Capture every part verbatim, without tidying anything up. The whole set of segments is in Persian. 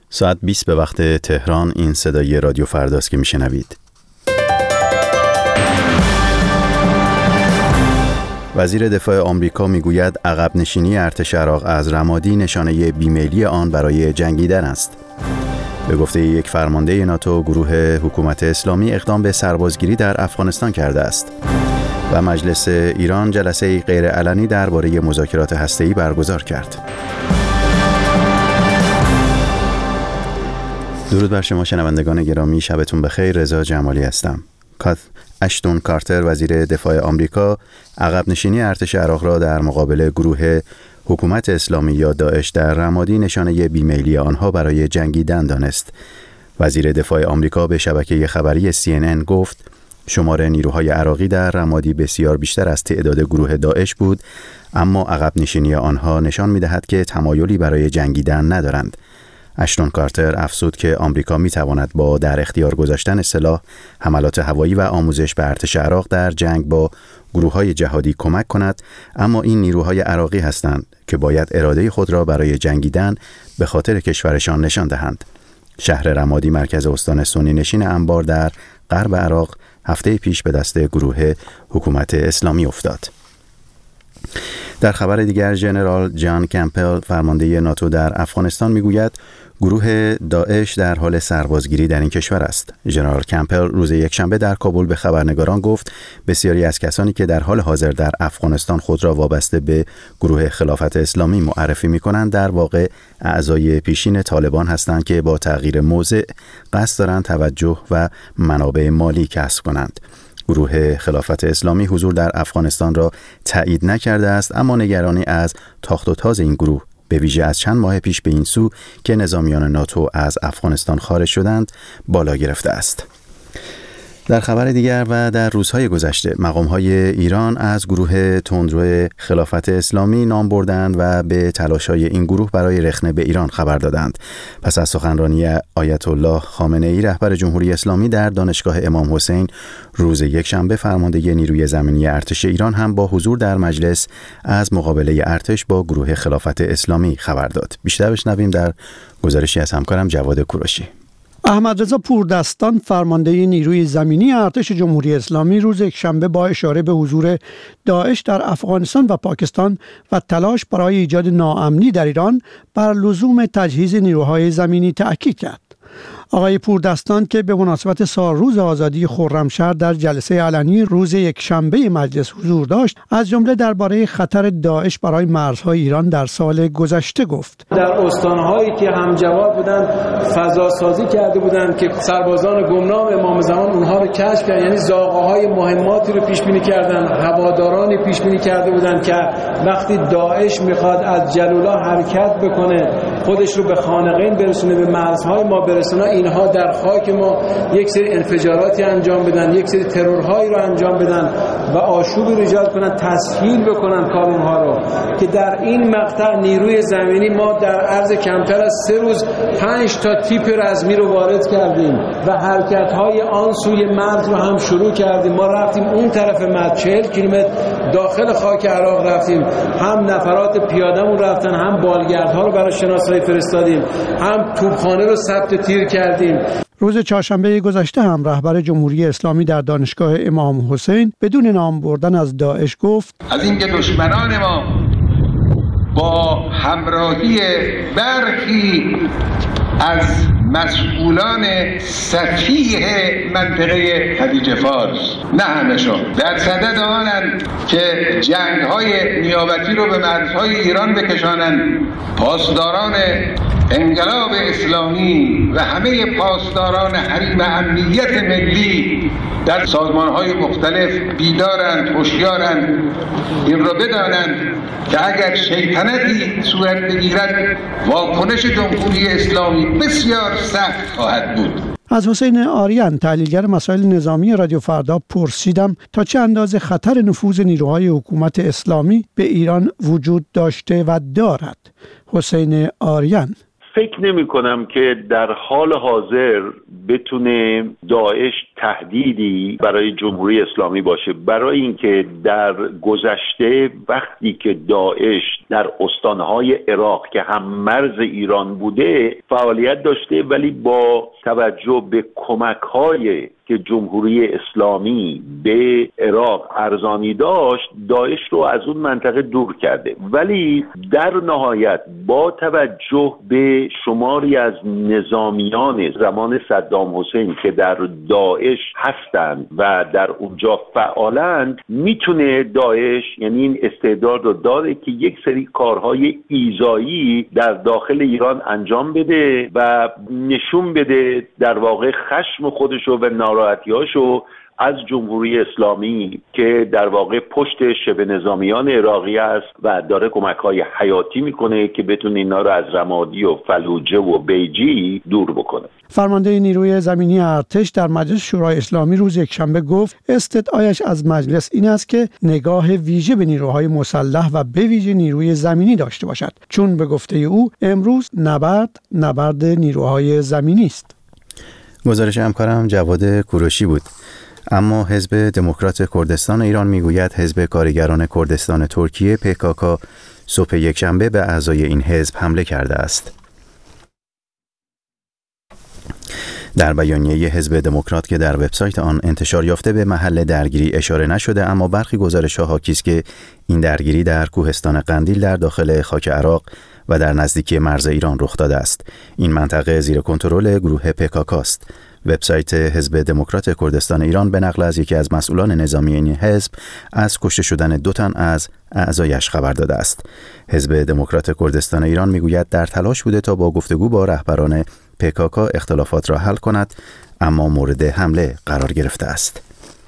ساعت بیست به وقت تهران. این صدای رادیو فرداست که میشنوید. وزیر دفاع آمریکا میگوید عقب نشینی ارتش عراق از رمادی نشانه بیمیلی آن برای جنگیدن است. به گفته یک فرمانده ناتو، گروه حکومت اسلامی اقدام به سربازگیری در افغانستان کرده است. و مجلس ایران جلسه غیرعلنی درباره مذاکرات هسته‌ای برگزار کرد. درود بر شما شنوندگان گرامی، شبتون بخیر. رضا جمالی هستم. اشتون کارتر وزیر دفاع آمریکا عقب نشینی ارتش عراق را در مقابل گروه حکومت اسلامی یا داعش در رمادی نشانه بیمیلی آنها برای جنگیدن دانست. وزیر دفاع آمریکا به شبکه خبری سی ان ان گفت شمار نیروهای عراقی در رمادی بسیار بیشتر از تعداد گروه داعش بود، اما عقب نشینی آنها نشان می‌دهد که تمایلی برای جنگیدن ندارند. اشتون کارتر افزود که آمریکا می‌تواند با در اختیار گذاشتن سلاح، حملات هوایی و آموزش به ارتش عراق در جنگ با گروه‌های جهادی کمک کند، اما این نیروهای عراقی هستند که باید اراده خود را برای جنگیدن به خاطر کشورشان نشان دهند. شهر رمادی مرکز استان سنی نشین انبار در غرب عراق هفته پیش به دست گروه حکومت اسلامی افتاد. در خبر دیگر، ژنرال جان کمپل فرمانده ناتو در افغانستان میگوید گروه داعش در حال سربازگیری در این کشور است. ژنرال کمپل روز یکشنبه در کابل به خبرنگاران گفت بسیاری از کسانی که در حال حاضر در افغانستان خود را وابسته به گروه خلافت اسلامی معرفی می‌کنند در واقع اعضای پیشین طالبان هستند که با تغییر موضع قصد دارند توجه و منابع مالی کسب کنند. گروه خلافت اسلامی حضور در افغانستان را تایید نکرده است، اما نگرانی از تاخت و تاز این گروه به ویژه از چند ماه پیش به این سو که نظامیان ناتو از افغانستان خارج شدند بالا گرفته است. در خبر دیگر و در روزهای گذشته مقام‌های ایران از گروه تندرو خلافت اسلامی نام بردند و به تلاش‌های این گروه برای رخنه به ایران خبر دادند. پس از سخنرانی آیت الله خامنه‌ای رهبر جمهوری اسلامی در دانشگاه امام حسین روز یکشنبه، فرمانده نیروی زمینی ارتش ایران هم با حضور در مجلس از مقابله ارتش با گروه خلافت اسلامی خبر داد. بیشتر بشنویم در گزارشی از همکارم جواد کوروشی. احمد رضا پوردستان فرمانده نیروی زمینی ارتش جمهوری اسلامی روز یکشنبه با اشاره به حضور داعش در افغانستان و پاکستان و تلاش برای ایجاد ناامنی در ایران بر لزوم تجهیز نیروهای زمینی تأکید کرد. آقای پوردستان که به مناسبت سالروز آزادی خرمشهر در جلسه علنی روز یکشنبه مجلس حضور داشت، از جمله درباره خطر داعش برای مرزهای ایران در سال گذشته گفت. در استانهایی که همجواب بودند فضا سازی کرده بودند که سربازان گمنام امام زمان اونها رو کشف کردن، یعنی زاغه‌های مهماتی رو پیش بینی کردن، هوادارانی پیش بینی کرده بودند که وقتی داعش میخواد از جلولا حرکت بکنه، خودش رو به خانقین برسونه، به مرزهای ما برسونه، اینها در خاک ما یک سری انفجاراتی انجام بدن، یک سری ترورهایی رو انجام بدن و آشوبی رو ایجاد کنن، تسهیل بکنن کار اونها رو، که در این مقطع نیروی زمینی ما در عرض کمتر از سه روز پنج تا تیپ رزمی رو وارد کردیم و حرکت‌های آن سوی مرز رو هم شروع کردیم. ما رفتیم اون طرف مرز، چهل کیلومتر داخل خاک عراق رفتیم، هم نفرات پیاده‌مون رفتن، هم بالگردها رو برای شناسایی فرستادیم، هم توپخانه رو ثبت تیر کردیم. روز چهارشنبه گذشته هم رهبر جمهوری اسلامی در دانشگاه امام حسین بدون نام بردن از داعش گفت از اینکه دشمنان ما با همراهی برخی از مسئولان سفیه منطقه خلیج فارس، نه همشون، در صدد آنند که جنگ‌های نیابتی رو به مرزهای ایران بکشانند. پاسداران انقلاب اسلامی و همه پاسداران حریم امنیت ملی در سازمان‌های مختلف بیدارند، هوشیارند، این را بدانند که اگر شیطنتی صورت بگیرد واکنش جمهوری اسلامی بسیار سخت خواهد بود. از حسین آریان تحلیلگر مسائل نظامی رادیو فردا پرسیدم تا چه اندازه خطر نفوذ نیروهای حکومت اسلامی به ایران وجود داشته و دارد. حسین آریان: فکر نمی کنم که در حال حاضر بتونه داعش تهدیدی برای جمهوری اسلامی باشه، برای اینکه در گذشته وقتی که داعش در استانهای عراق که هم مرز ایران بوده فعالیت داشته، ولی با توجه به کمک‌های که جمهوری اسلامی به عراق ارزانی داشت، داعش رو از اون منطقه دور کرده. ولی در نهایت با توجه به شماری از نظامیان زمان صدام حسین که در داعش هستند و در اونجا فعالند، میتونه داعش، یعنی این استعداد رو داره که یک سری کارهای ایذایی در داخل ایران انجام بده و نشون بده در واقع خشم خودشو و ناراحتیاشو از جمهوری اسلامی که در واقع پشت شبه نظامیان عراقی است و داره کمک‌های حیاتی میکنه که بتونه اینا رو از رمادی و فلوجه و بیجی دور بکنه. فرمانده نیروی زمینی ارتش در مجلس شورای اسلامی روز یکشنبه گفت استدعایش از مجلس این است که نگاه ویژه به نیروهای مسلح و به ویژه نیروی زمینی داشته باشد، چون به گفته او امروز نبرد نبرد نیروهای زمینی است. گزارش همکارم جواد کوروشی بود. اما حزب دموکرات کردستان ایران میگوید حزب کارگران کردستان ترکیه پی کی کی صبح یکشنبه به اعضای این حزب حمله کرده است. در بیانیه حزب دموکرات که در وبسایت آن انتشار یافته به محل درگیری اشاره نشده، اما برخی گزارش‌ها حاکی است که این درگیری در کوهستان قندیل در داخل خاک عراق و در نزدیکی مرز ایران رخ داده است. این منطقه زیر کنترل گروه پی کی کی است. وبسایت حزب دموکرات کردستان ایران به نقل از یکی از مسئولان نظامی این حزب از کشته شدن دو تن از اعضایش خبر داده است. حزب دموکرات کردستان ایران میگوید در تلاش بوده تا با گفتگو با رهبران پی کی کی اختلافات را حل کند، اما مورد حمله قرار گرفته است.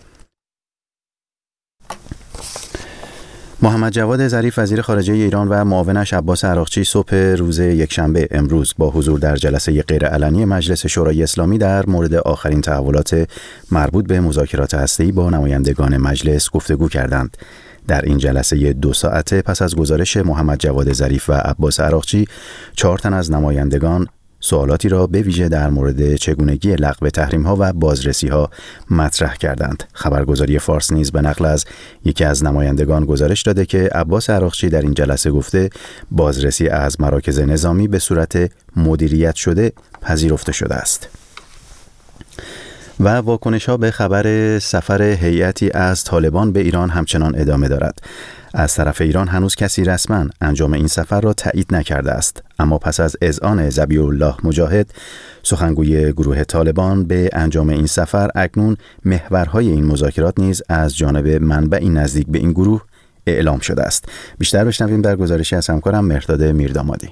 محمد جواد ظریف وزیر خارجه ایران و معاونش عباس عراقچی صبح روز یکشنبه امروز با حضور در جلسه غیرعلنی مجلس شورای اسلامی در مورد آخرین تحولات مربوط به مذاکرات هسته‌ای با نمایندگان مجلس گفتگو کردند. در این جلسه دو ساعته پس از گزارش محمد جواد ظریف و عباس عراقچی، چهار تن از نمایندگان سوالاتی را به ویژه در مورد چگونگی لغو تحریم‌ها و بازرسی‌ها مطرح کردند. خبرگزاری فارس نیز به نقل از یکی از نمایندگان گزارش داده که عباس عراقچی در این جلسه گفته بازرسی از مراکز نظامی به صورت مدیریت شده پذیرفته شده است. و واکنش‌ها به خبر سفر هیئتی از طالبان به ایران همچنان ادامه دارد. از طرف ایران هنوز کسی رسما انجام این سفر را تایید نکرده است، اما پس از اذعان ذبیح الله مجاهد سخنگوی گروه طالبان به انجام این سفر، اکنون محورهای این مذاکرات نیز از جانب منبعی نزدیک به این گروه اعلام شده است. بیشتر بشنویم در گزارشی از همکارم مهرداد میردامادی.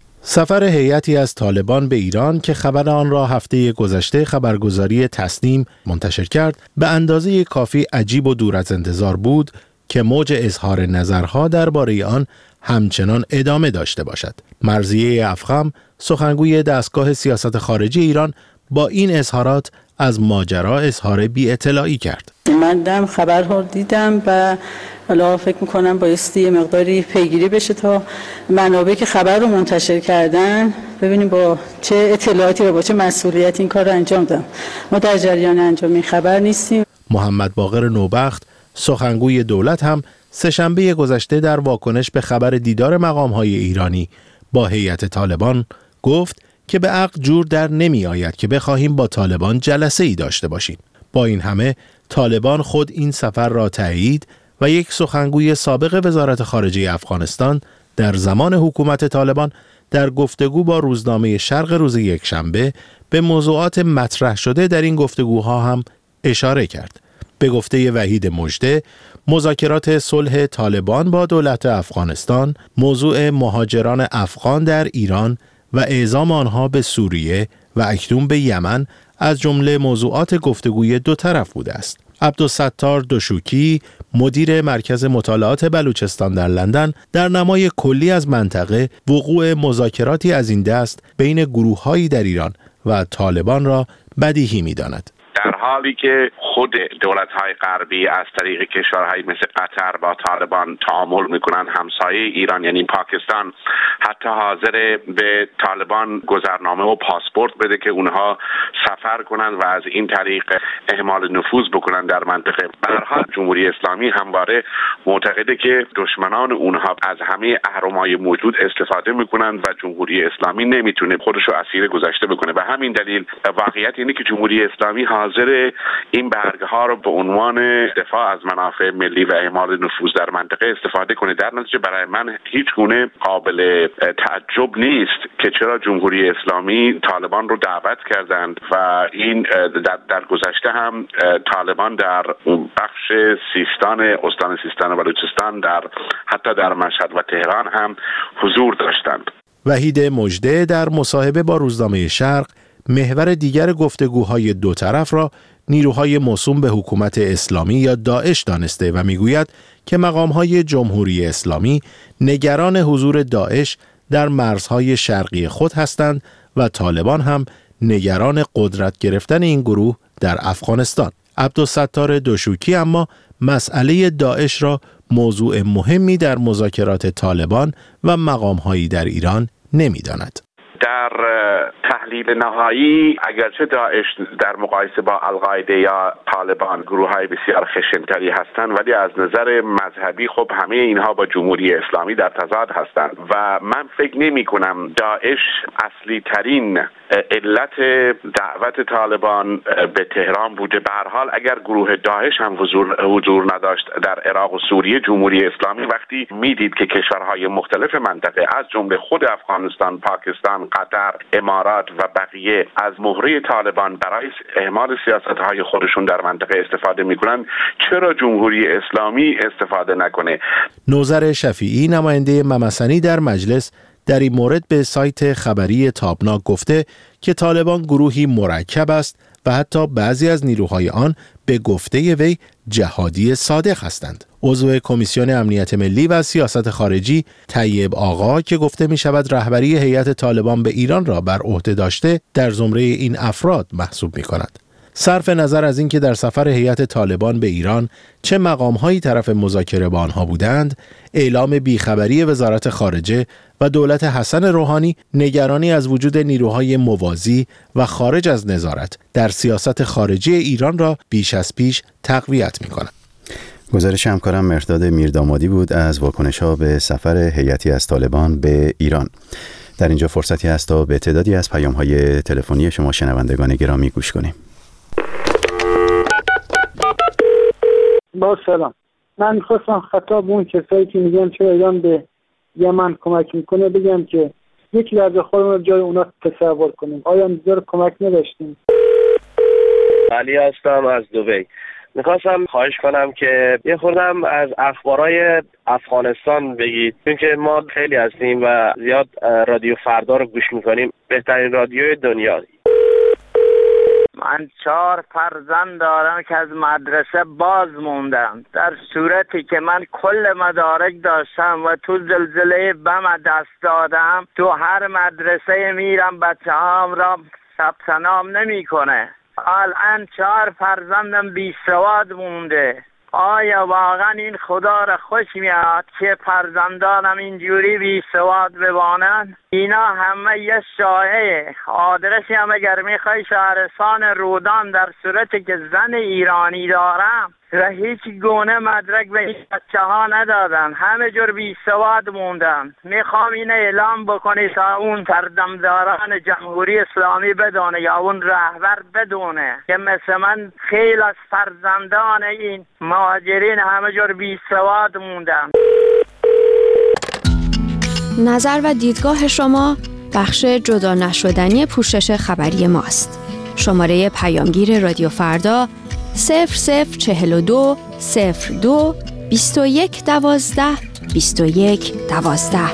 سفر هیئتی از طالبان به ایران که خبر آن را هفته گذشته خبرگزاری تسنیم منتشر کرد، به اندازه کافی عجیب و دور از انتظار بود که موج اظهار نظرها درباره آن همچنان ادامه داشته باشد. مرضیه افخم، سخنگوی دستگاه سیاست خارجی ایران، با این اظهارات از ماجرا اظهار بی اطلاعی کرد. من دم خبرها دیدم و حالا فکر میکنم بایستی یه مقداری پیگیری بشه تا منابعی که خبر رو منتشر کردن ببینیم با چه اطلاعاتی و با چه مسئولیت این کار رو انجام دادن. ما در جریان انجام این خبر نیستیم. محمد باقر نوبخت، سخنگوی دولت، هم سه‌شنبه گذشته در واکنش به خبر دیدار مقام‌های ایرانی با هیئت طالبان گفت که به عقل جور در نمی آید که بخواهیم با طالبان جلسه‌ای داشته باشیم. با این همه طالبان خود این سفر را تایید و یک سخنگوی سابق وزارت خارجه افغانستان در زمان حکومت طالبان در گفتگو با روزنامه شرق روز یکشنبه به موضوعات مطرح شده در این گفتگوها هم اشاره کرد. به گفته وحید مژده، مذاکرات صلح طالبان با دولت افغانستان، موضوع مهاجران افغان در ایران و اعزام آنها به سوریه و اکنون به یمن از جمله موضوعات گفتگوی دو طرف بوده است. عبدالستار دوشوکی، مدیر مرکز مطالعات بلوچستان در لندن، در نمای کلی از منطقه وقوع مذاکراتی از این دست بین گروه‌هایی در ایران و طالبان را بدیهی می‌داند. در حالی که خود دولت‌های غربی از طریق کشورهای مثل قطر با طالبان تعامل میکنن، همسایه ایران یعنی پاکستان حتی حاضر به طالبان گذرنامه و پاسپورت بده که اونها سفر کنن و از این طریق اعمال نفوذ بکنن در منطقه. به هر حال جمهوری اسلامی همواره معتقده که دشمنان اونها از همه اهرم‌های موجود استفاده میکنن و جمهوری اسلامی نمیتونه خودشو اسیر گذشته بکنه. به همین دلیل واقعیت اینه که جمهوری اسلامی حاضر این برگه ها رو به عنوان دفاع از منافع ملی و اعمال نفوذ در منطقه استفاده کنه. در نتیجه برای من هیچ گونه قابل تعجب نیست که چرا جمهوری اسلامی طالبان رو دعوت کردند و این در, در گذشته هم طالبان در بخش سیستان، استان سیستان و بلوچستان، در حتی در مشهد و تهران هم حضور داشتند. وحید مژده در مصاحبه با روزنامه شرق محور دیگر گفتگوهای دو طرف را نیروهای موسوم به حکومت اسلامی یا داعش دانسته و میگوید که مقامهای جمهوری اسلامی نگران حضور داعش در مرزهای شرقی خود هستند و طالبان هم نگران قدرت گرفتن این گروه در افغانستان. عبدالستار دوشوکی اما مسئله داعش را موضوع مهمی در مذاکرات طالبان و مقامهایی در ایران نمی‌داند. در تحلیل نهایی اگرچه داعش در مقایسه با القاعده یا طالبان گروه‌های بسیار خشن‌تری هستند، ولی از نظر مذهبی خب همه اینها با جمهوری اسلامی در تضاد هستند و من فکر نمی‌کنم داعش اصلی ترین علت دعوت طالبان به تهران بوده. به هر حال اگر گروه داعش هم حضور حضور نداشت در عراق و سوریه، جمهوری اسلامی وقتی میدید که کشورهای مختلف منطقه از جمله خود افغانستان، پاکستان، قطر، امارات و بقیه از مهره طالبان برای اعمال سیاست‌های خودشون در منطقه استفاده میکنن، چرا جمهوری اسلامی استفاده نکنه؟ نوذر شفیعی نماینده ممسنی در مجلس در این مورد به سایت خبری تابناک گفته که طالبان گروهی مرکب است و حتی بعضی از نیروهای آن به گفته وی جهادی صادق هستند. عضو کمیسیون امنیت ملی و سیاست خارجی طیب آقا که گفته می شود رهبری هیئت طالبان به ایران را بر عهده داشته، در زمره این افراد محسوب می کند. صرف نظر از اینکه در سفر هیئت طالبان به ایران چه مقام‌هایی طرف مذاکره با آنها بودند، اعلام بیخبری وزارت خارجه و دولت حسن روحانی نگرانی از وجود نیروهای موازی و خارج از نظارت در سیاست خارجی ایران را بیش از پیش تقویت می‌کند. گزارش همکارم مرداد میردامادی بود از واکنش‌ها به سفر هیئتی از طالبان به ایران. در اینجا فرصتی هست تا به تعدادی از پیام‌های تلفنی شما شنوندگان گرامی گوش کنیم. با سلام، من میخواستم خطاب اون کسایی که میگن چرا ایران به یمن کمک میکنه بگم که یک لحظه خودمون رو جای اونا تصور کنیم. آیا انتظار کمک نداشتیم؟ علی هستم از دبی. میخواستم خواهش کنم که یه خوردم از اخبارای افغانستان بگید، چون که ما خیلی هستیم و زیاد رادیو فردا رو گوش میکنیم، بهترین رادیوی دنیا. من چهار فرزند دارم که از مدرسه باز موندم، در صورتی که من کل مدارک داشتم و تو زلزله بم دست دادم. تو هر مدرسه میرم بچه هام را ثبت نام نمی کنه. الان چهار فرزندم بی سواد مونده. آیا واقعا این خدا را خوش میاد که فرزندانم اینجوری بی سواد بمانن؟ اینا همه یه شایعه. آدرسی هم اگر میخوای شهرستان رودان، در صورتی که زن ایرانی دارم و هیچ گونه مدرک به این بچه ها ندادن، همه جور بی سواد موندن. میخوام این اعلام بکنی تا اون سردمداران جمهوری اسلامی بدونه یا اون رهبر بدونه که مثل من خیلی از فرزندان این مهاجرین همه جور بی سواد موندن. نظر و دیدگاه شما بخش جدا نشدنی پوشش خبری ماست. شماره پیامگیر رادیو فردا صفر صفر چهل و دو صفر دو بیست و یک دوازده بیست و یک دوازده.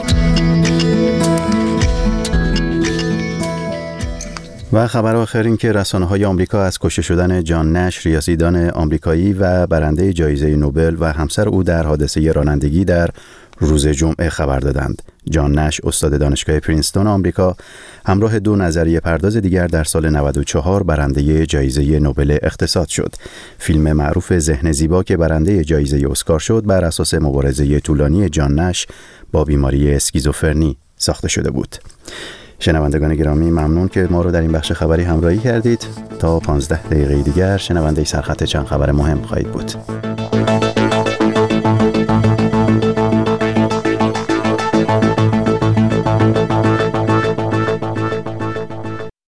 و خبر آخر این که رسانه‌های آمریکا از کشته شدن جان نش، ریاضیدان آمریکایی و برنده جایزه نوبل و همسر او در حادثه رانندگی در روز جمعه خبر دادند. جان نش، استاد دانشگاه پرینستون آمریکا، همراه دو نظریه پرداز دیگر در سال نود و چهار برنده جایزه نوبل اقتصاد شد. فیلم معروف ذهن زیبا که برنده جایزه اسکار شد بر اساس مبارزه طولانی جان نش با بیماری اسکیزوفرنی ساخته شده بود. شنوندگان گرامی، ممنون که ما رو در این بخش خبری همراهی کردید. تا پانزده دقیقه دیگر شنونده سرخط چند خبر مهم خواهید بود.